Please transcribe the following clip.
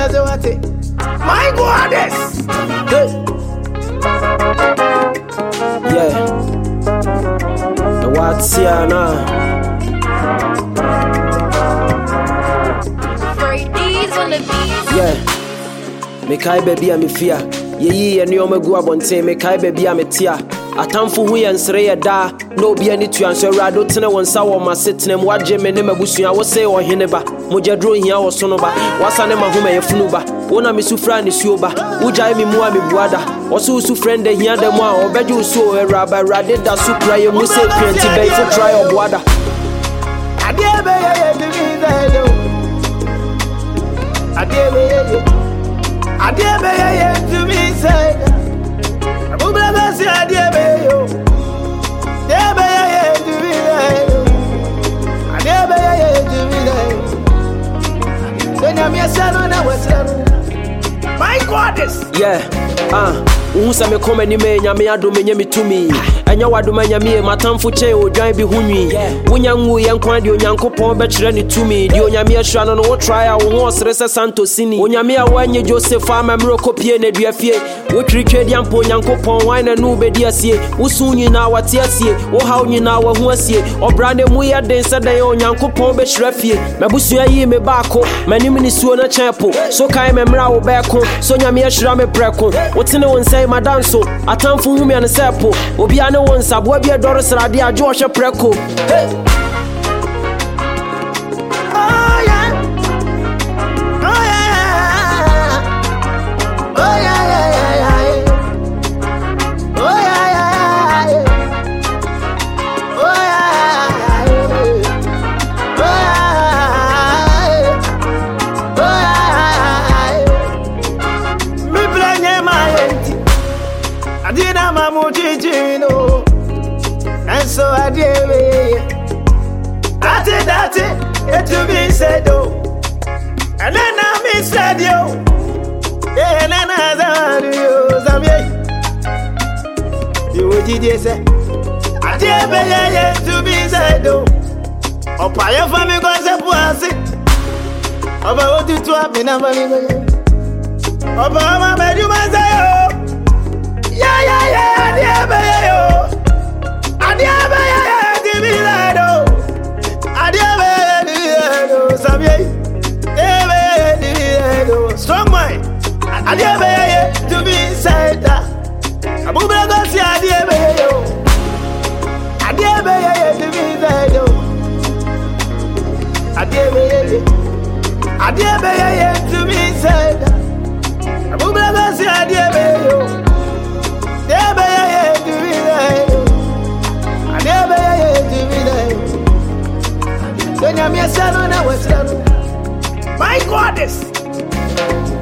My goddess. Yeah. The what's here now? Yeah. Me kai baby am fear. Ye and you me go abonte me kai baby am tia. Atamfo hu ye nsere ye da na obi ani tuanso awrado tene wonsa wo masetnem waje me ne mabusua wo se ohene ba mojadro hia wo sono ba wasane mahoma ye funu ba wona me sufra ne suo ba wujai me mu a me buada wo so su friend de hia dem a obeje uso eraba rade da su kra ye mu se penti be fo try obuada Adiebe ye to me do Adiebe ye to me say Abubaba say adiebe yo Adiebe ye to me Adiebe ye to me Then me say na wasero My goddess Yeah Unsa me come ni me nyame adome nyame tumi enya wadoma nyame matamfo che odwan bi hunwi wonya nwu ye nkwan de onyankopon be kire ni tumi de onyame ahwa no wo try a wo osere se santosini onyame a wanye Joseph amamro kopie na duafie wo twitwe di ampo onyankopon wan na nu be di asie wo sunyi na wate asie wo haw nyi na wo hu asie obra ne mu ye den se den onyankopon be kire fie mabusua yi me baako manim ni suo na chepo so kai memra wo be ko so nyame ahwa me preko wo tene won sai madanso atamfo hu me an sepo obi ane won sabo bia doro srade ajo hwe preko Adina mamu jijino And so I did it to be said And then I said yo And then I You would say I did to be said Oh paya for me cause I was it About what to happen About my you must say Adiebe yo Adiebe ye to me lado Adiebe yo Samye Adiebe yo Strong mind Adiebe ye to me said Abubra go si adiebe yo Adiebe ye to me said Adiebe ye to me said Abubra go si adiebe yo My goddess.